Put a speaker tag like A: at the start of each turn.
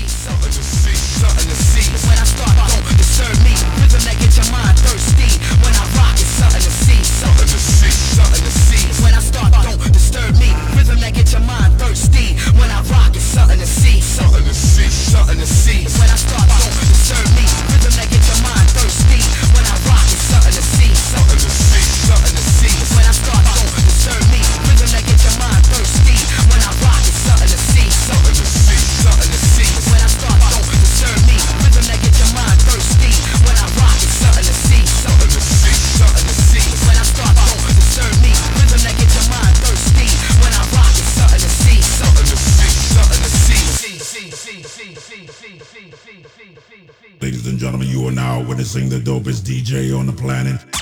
A: see, something to see, something to see. When I start, don't disturb me. Rhythm that get your mind thirsty. When I rock, it's something to see, something to see, something to see. When I start, don't disturb me. Rhythm that get your mind thirsty. When I rock, it's something to see, something to see, something to see. When I start, don't disturb me. Rhythm that get your mind thirsty. When I rock, it's something to see, something to see, something to see. When I start, don't disturb me. Rhythm that get your mind thirsty. When I rock, it's something to see, something to see, something to see. When I start, don't disturb me. Rhythm that get your mind thirsty. When I rock, it's something to see, something to see, something to see. When I start, don't disturb me. Rhythm that get your mind thirsty. When I rock, it's something to see, something to see, something to see.
B: Ladies and gentlemen, you are now witnessing the dopest DJ on the planet.